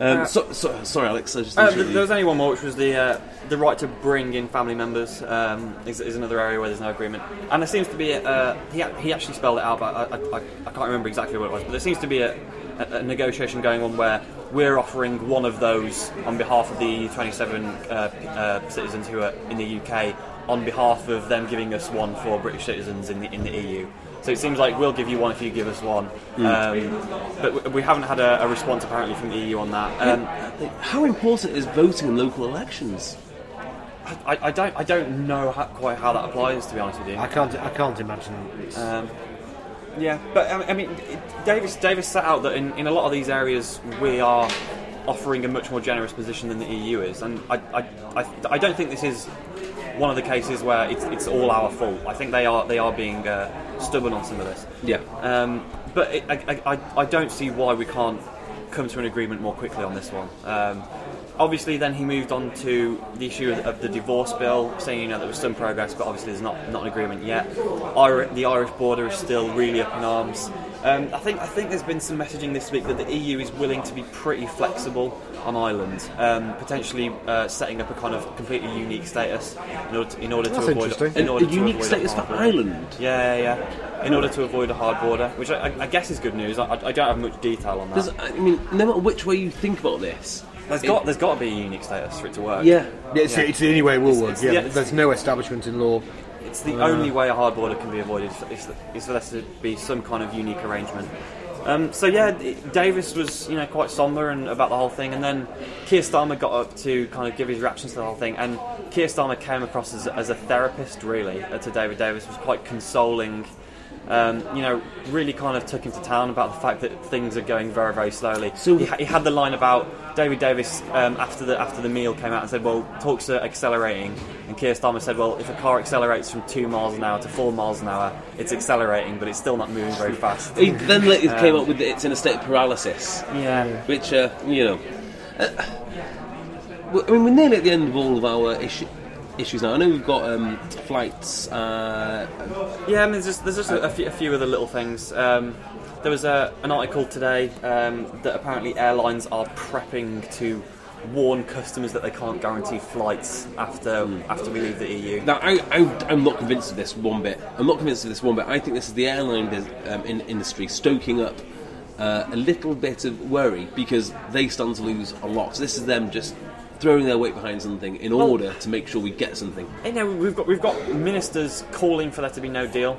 Sorry, Alex. There was only one more, which was the right to bring in family members. Is another area where there's no agreement, and there seems to be he actually spelled it out, but I can't remember exactly what it was. But there seems to be a negotiation going on where we're offering one of those on behalf of the 27 citizens who are in the UK, on behalf of them giving us one for British citizens in the EU. So it seems like we'll give you one if you give us one. But we haven't had a response apparently from the EU on that. How important is voting in local elections? I don't know quite how that applies, to be honest with you. I can't imagine. Yeah, but I mean, Davis set out that in a lot of these areas we are offering a much more generous position than the EU is, and I don't think this is one of the cases where it's all our fault. I think they are being stubborn on some of this. Yeah. But I don't see why we can't come to an agreement more quickly on this one. Obviously, then he moved on to the issue of the divorce bill, saying there was some progress, but obviously there's not an agreement yet. The Irish border is still really up in arms. I think there's been some messaging this week that the EU is willing to be pretty flexible on Ireland, potentially setting up a kind of completely unique status in order That's to avoid interesting. A unique status for Ireland. Yeah. In order to avoid a hard border, which I guess is good news. I don't have much detail on that. I mean, no matter which way you think about this, There's got to be a unique status for it to work. Yeah. It's the only way it will work. it's- There's no establishment in law. It's the only way a hard border can be avoided is for there to be some kind of unique arrangement. Davis was quite sombre and about the whole thing, and then Keir Starmer got up to kind of give his reactions to the whole thing, and Keir Starmer came across as a therapist really to David Davis, was quite consoling. Really kind of took him to town about the fact that things are going very, very slowly. So he had the line about David Davis after the meal came out and said, well, talks are accelerating, and Keir Starmer said, well, if a car accelerates from 2 miles an hour to 4 miles an hour, it's accelerating, but it's still not moving very fast. he then later came up with it's in a state of paralysis. Yeah. Which, I mean, we're nearly at the end of all of our issues now. I know we've got flights. Yeah, I mean, there's just a few other little things. There was an article today that apparently airlines are prepping to warn customers that they can't guarantee flights after we leave the EU. Now, I'm not convinced of this one bit. I think this is the airline industry stoking up a little bit of worry because they stand to lose a lot. So this is them just throwing their weight behind something in order to make sure we get something. We've got ministers calling for there to be no deal,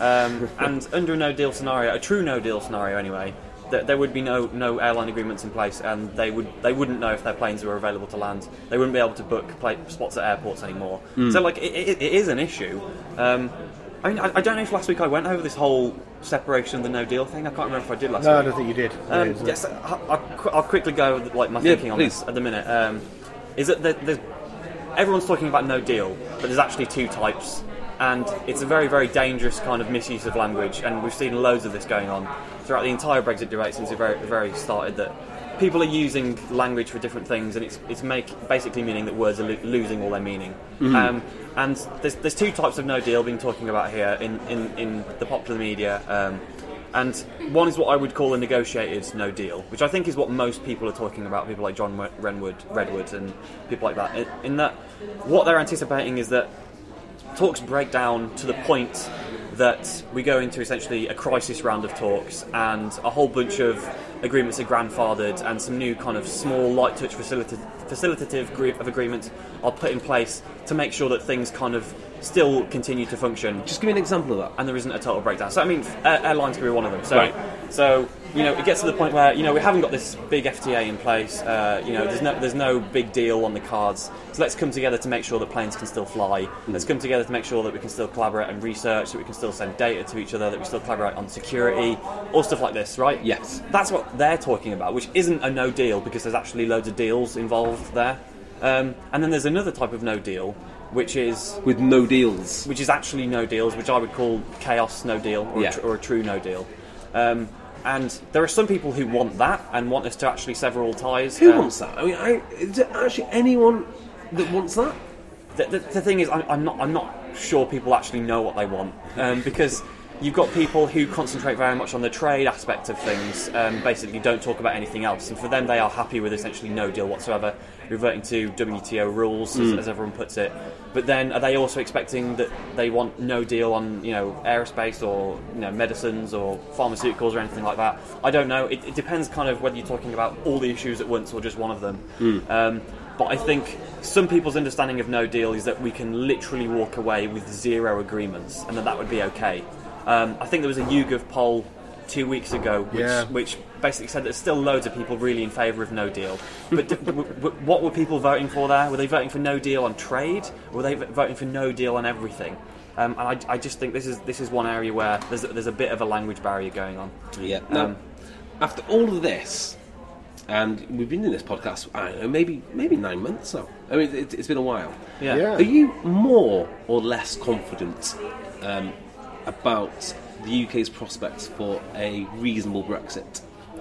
and under a no deal scenario, a true no deal scenario anyway, there would be no airline agreements in place, and they wouldn't know if their planes were available to land. They wouldn't be able to book spots at airports anymore. So it is an issue. I mean, I don't know if last week I went over this whole separation of the no deal thing. I can't remember if I did last week. No, I don't think you did. Yes, I'll quickly go with my thinking on this at the minute. Is that everyone's talking about no deal, but there's actually two types, and it's a very, very dangerous kind of misuse of language, and we've seen loads of this going on throughout the entire Brexit debate since it very started, that people are using language for different things, and it's basically meaning that words are losing all their meaning. And there's two types of no deal being talking about here in the popular media. And one is what I would call a negotiated no deal, which I think is what most people are talking about, people like John Redwood and people like that, in that what they're anticipating is that talks break down to the point that we go into essentially a crisis round of talks, and a whole bunch of agreements are grandfathered, and some new kind of small light touch facilitative agreements are put in place to make sure that things kind of still continue to function. Just give me an example of that. And there isn't a total breakdown. So I mean, airlines can be one of them. So, right. So it gets to the point where we haven't got this big FTA in place. There's no big deal on the cards. So let's come together to make sure that planes can still fly. Let's come together to make sure that we can still collaborate on research, that we can still send data to each other, that we still collaborate on security, all stuff like this, right? Yes. That's what they're talking about, which isn't a no deal because there's actually loads of deals involved there. And then there's another type of no deal, which is with no deals, which is actually no deals, which I would call chaos no deal, or a true no deal. And there are some people who want that and want us to actually sever all ties. Who wants that? I mean, is there actually anyone that wants that? The thing is, I'm not sure people actually know what they want, because you've got people who concentrate very much on the trade aspect of things, basically don't talk about anything else, and for them they are happy with essentially no deal whatsoever, reverting to WTO rules, as everyone puts it. But then are they also expecting that they want no deal on aerospace or medicines or pharmaceuticals or anything like that? I don't know. It depends kind of whether you're talking about all the issues at once or just one of them. But I think some people's understanding of no deal is that we can literally walk away with 0 agreements and that would be okay. I think there was a YouGov poll 2 weeks ago which basically said that there's still loads of people really in favour of no deal. But what were people voting for there? Were they voting for no deal on trade? Or were they voting for no deal on everything? And I just think this is one area where there's a bit of a language barrier going on. Yeah. Now, after all of this, and we've been in this podcast, I don't know, maybe 9 months now. I mean, it's been a while. Yeah. Are you more or less confident about the UK's prospects for a reasonable Brexit?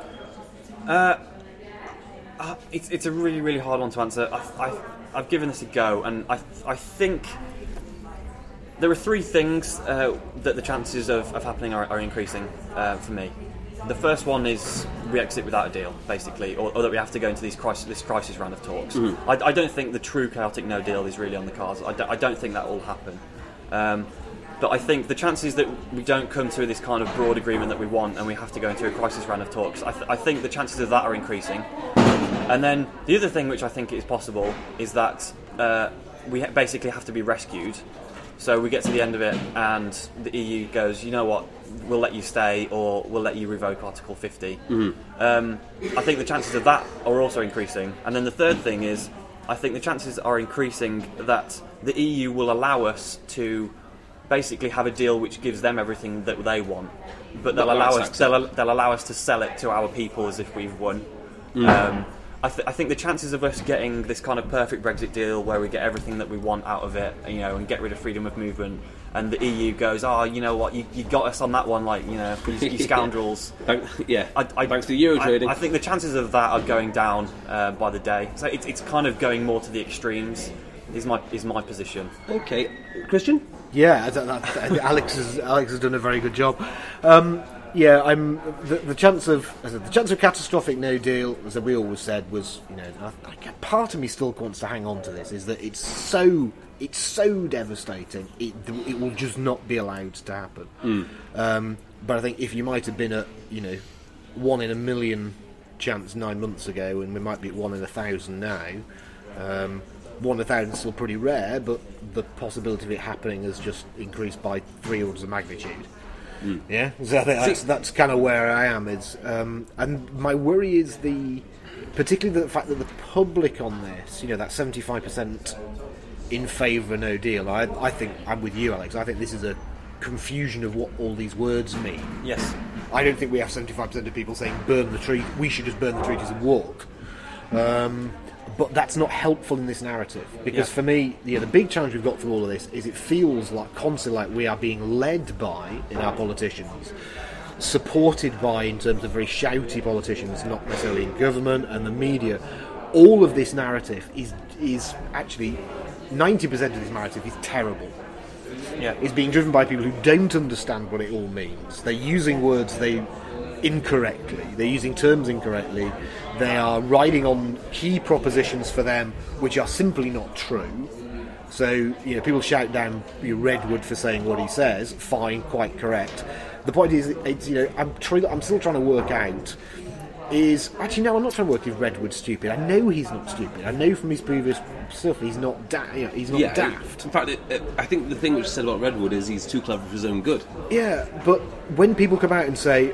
It's a really, really hard one to answer. I've given this a go, and I think there are three things that the chances of happening are increasing for me. The first one is we exit without a deal, basically, or that we have to go into this crisis round of talks. Mm-hmm. I don't think the true chaotic no deal is really on the cards. I don't think that will happen. But I think the chances that we don't come to this kind of broad agreement that we want and we have to go into a crisis round of talks, I think the chances of that are increasing. And then the other thing which I think is possible is that we basically have to be rescued. So we get to the end of it and the EU goes, you know what, we'll let you stay or we'll let you revoke Article 50. Mm-hmm. I think the chances of that are also increasing. And then the third thing is, I think the chances are increasing that the EU will allow us to basically have a deal which gives them everything that they want, but they'll allow us to sell it to our people as if we've won. I think the chances of us getting this kind of perfect Brexit deal where we get everything that we want out of it, you know, and get rid of freedom of movement, and the EU goes, oh, you know what, you got us on that one, like, you know, you scoundrels. Thanks to the Euro trading. I think the chances of that are going down by the day. So it's kind of going more to the extremes. Is my position. Okay, Christian. Yeah, Alex has done a very good job. The chance of catastrophic no deal, as we always said, was, you know, part of me still wants to hang on to this, is that it's so devastating. It will just not be allowed to happen. But I think if you might have been at, you know, 1 in a million chance 9 months ago, and we might be at 1 in 1,000 now. 1 in 1,000 is still pretty rare, but the possibility of it happening has just increased by 3 orders of magnitude. Yeah, so I think that's kind of where I am. And my worry is particularly the fact that the public on this, you know, that 75% in favour of no deal. I think I'm with you, Alex. I think this is a confusion of what all these words mean. Yes, I don't think we have 75% of people saying burn the treaty. We should just burn the treaties and walk. But that's not helpful in this narrative, because for me, the big challenge we've got through all of this is it feels constantly like we are being led by, in our politicians, supported by, in terms of very shouty politicians, not necessarily in government and the media. All of this narrative is actually 90% of this narrative is terrible. Yeah, It's being driven by people who don't understand what it all means. They're using words incorrectly. They're using terms incorrectly. They are riding on key propositions for them which are simply not true. So, you know, people shout down Redwood for saying what he says. Fine, quite correct. The point is, I'm still trying to work out. I'm not trying to work if Redwood's stupid. I know he's not stupid. I know from his previous stuff he's not daft. In fact, I think the thing which is said about Redwood is he's too clever for his own good. Yeah, but when people come out and say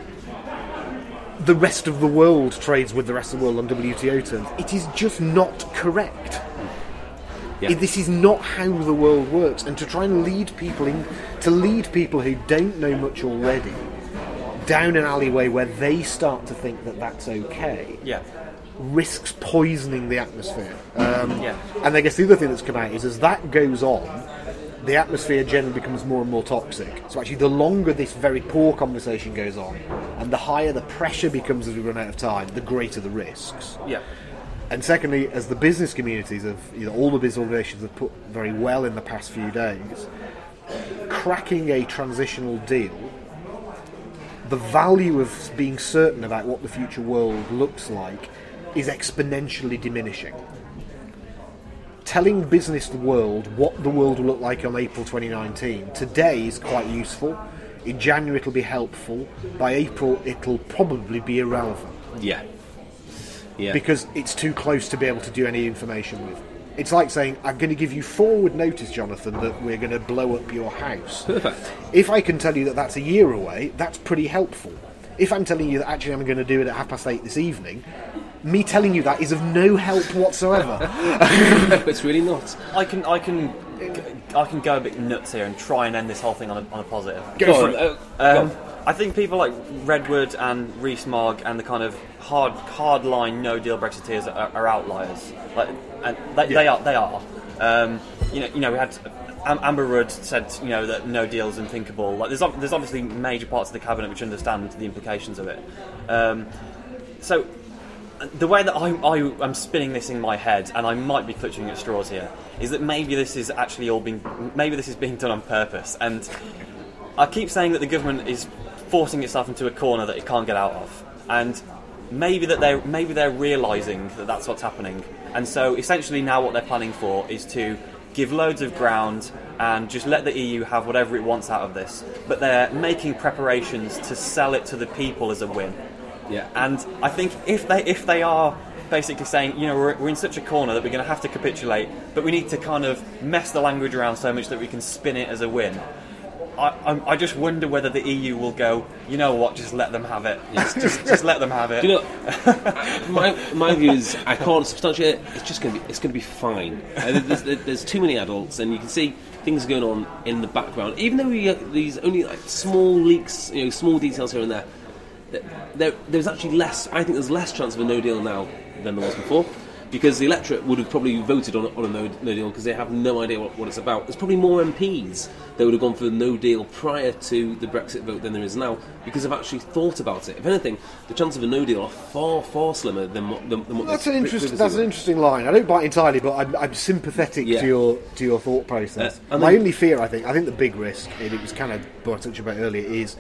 the rest of the world trades with the rest of the world on WTO terms, it is just not correct. Yeah. This is not how the world works, and to try and lead people who don't know much already down an alleyway where they start to think that that's okay, risks poisoning the atmosphere. And I guess the other thing that's come out is, as that goes on, the atmosphere generally becomes more and more toxic. So actually, the longer this very poor conversation goes on, and the higher the pressure becomes as we run out of time, the greater the risks. Yeah. And secondly, as the business communities all the business organisations have put very well in the past few days, cracking a transitional deal, the value of being certain about what the future world looks like is exponentially diminishing. Telling business the world what the world will look like on April 2019 today is quite useful. In January it'll be helpful. By April it'll probably be irrelevant. Yeah. Because it's too close to be able to do any information with. It's like saying, I'm going to give you forward notice, Jonathan, that we're going to blow up your house. Perfect. If I can tell you that that's a year away, that's pretty helpful. If I'm telling you that actually I'm going to do it at 8:30 this evening, me telling you that is of no help whatsoever. It's really not. I can I can go a bit nuts here and try and end this whole thing on a positive. Go for it. I think people like Redwood and Rees-Mogg and the kind of hard-line no-deal Brexiteers are outliers. And they are. We had Amber Rudd said that no deal is unthinkable. Like there's obviously major parts of the cabinet which understand the implications of it. So the way that I'm spinning this in my head, and I might be clutching at straws here, is that maybe this is being done on purpose. And I keep saying that the government is forcing itself into a corner that it can't get out of, and maybe they're realising that that's what's happening. And so essentially now what they're planning for is to give loads of ground and just let the EU have whatever it wants out of this. But they're making preparations to sell it to the people as a win. Yeah. And I think if they are basically saying, we're in such a corner that we're going to have to capitulate, but we need to kind of mess the language around so much that we can spin it as a win. I just wonder whether the EU will go, you know what, just let them have it. Yes, just let them have it. My view is, I can't substantiate it. It's going to be fine. There's too many adults, and you can see things going on in the background. Even though we get these only small leaks, small details here and there, there's actually less. I think there's less chance of a no deal now than there was before. Because the electorate would have probably voted on a no deal because they have no idea what it's about. There's probably more MPs that would have gone for the no deal prior to the Brexit vote than there is now because they've actually thought about it. If anything, the chances of a no deal are far, far slimmer than what that's an interesting line. I don't buy it entirely, but I'm sympathetic to your thought process. My only fear, I think the big risk, and it was kind of what I touched about earlier, is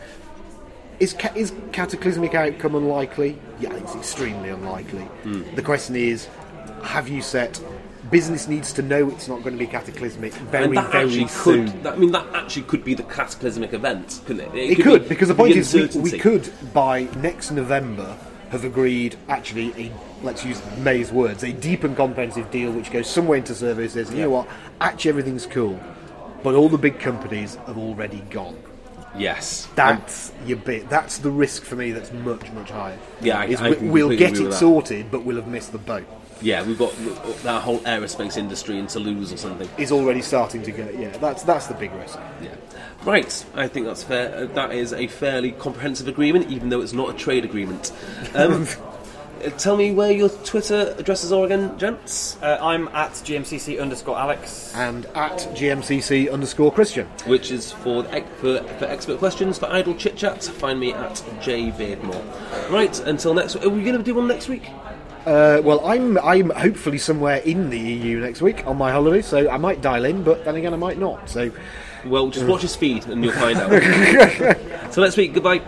cataclysmic outcome unlikely? Yeah, it's extremely unlikely. The question is, have you set... Business needs to know it's not going to be cataclysmic very soon. That actually could be the cataclysmic event, couldn't it? It could, because the point is we could, by next November, have agreed, actually, let's use May's words, a deep and comprehensive deal which goes somewhere into services. You know what? Actually, everything's cool. But all the big companies have already gone. Yes. That's your bit. That's the risk for me that's much, much higher. Yeah, we'll get it sorted, but we'll have missed the boat. Yeah, we've got that whole aerospace industry in Toulouse or something. Is already starting to go. Yeah, that's the big risk. Yeah, right. I think that's fair. That is a fairly comprehensive agreement, even though it's not a trade agreement. Tell me where your Twitter addresses are again, gents. I'm at GMCC_Alex and at GMCC_Christian, which is for expert questions. For idle chit chat, find me at jbeardmore. Right. Until next week. Are we going to do one next week? Well, I'm hopefully somewhere in the EU next week on my holiday, so I might dial in, but then again I might not. So, well, just watch his feed and you'll find out. So next week, goodbye.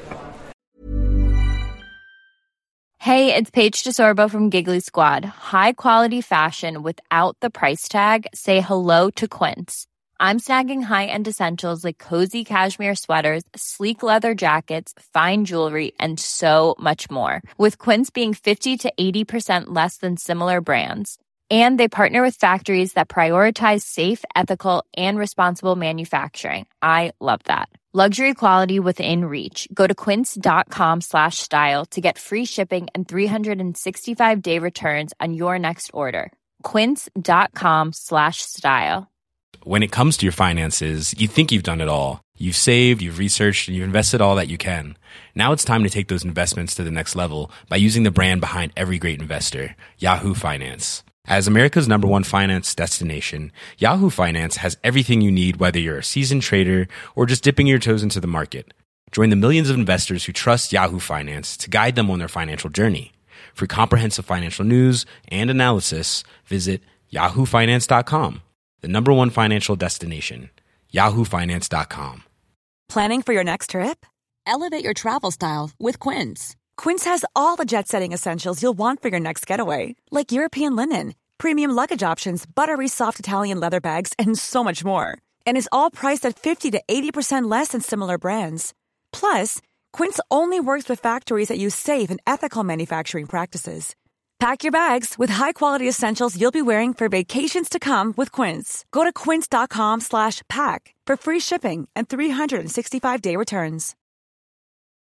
Hey, it's Paige DeSorbo from Giggly Squad. High quality fashion without the price tag. Say hello to Quince. I'm snagging high-end essentials like cozy cashmere sweaters, sleek leather jackets, fine jewelry, and so much more. With Quince being 50 to 80% less than similar brands. And they partner with factories that prioritize safe, ethical, and responsible manufacturing. I love that. Luxury quality within reach. Go to quince.com/style to get free shipping and 365-day returns on your next order. Quince.com/style. When it comes to your finances, you think you've done it all. You've saved, you've researched, and you've invested all that you can. Now it's time to take those investments to the next level by using the brand behind every great investor, Yahoo Finance. As America's #1 finance destination, Yahoo Finance has everything you need, whether you're a seasoned trader or just dipping your toes into the market. Join the millions of investors who trust Yahoo Finance to guide them on their financial journey. For comprehensive financial news and analysis, visit yahoofinance.com. The #1 financial destination, yahoofinance.com. Planning for your next trip? Elevate your travel style with Quince. Quince has all the jet-setting essentials you'll want for your next getaway, like European linen, premium luggage options, buttery soft Italian leather bags, and so much more. And is all priced at 50 to 80% less than similar brands. Plus, Quince only works with factories that use safe and ethical manufacturing practices. Pack your bags with high-quality essentials you'll be wearing for vacations to come with Quince. Go to quince.com/pack for free shipping and 365-day returns.